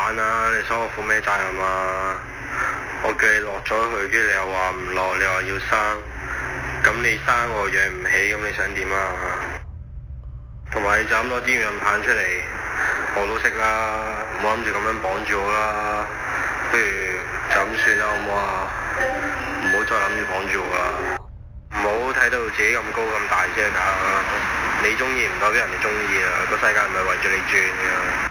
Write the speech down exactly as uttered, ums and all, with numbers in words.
啦，你想我負咩責任啊？我叫你落咗去，跟住你又話唔落，你話要生，咁你生我養唔起，咁你想點啊？同埋你就咁攞支軟棒出嚟，我都識啦，唔好諗住咁樣綁住我啦，不如就咁算啦，好唔好啊？唔好再諗住綁住我啦，唔好睇到自己咁高咁大隻㗎，你中意唔代表人哋中意啊，個世界唔係圍住你轉㗎。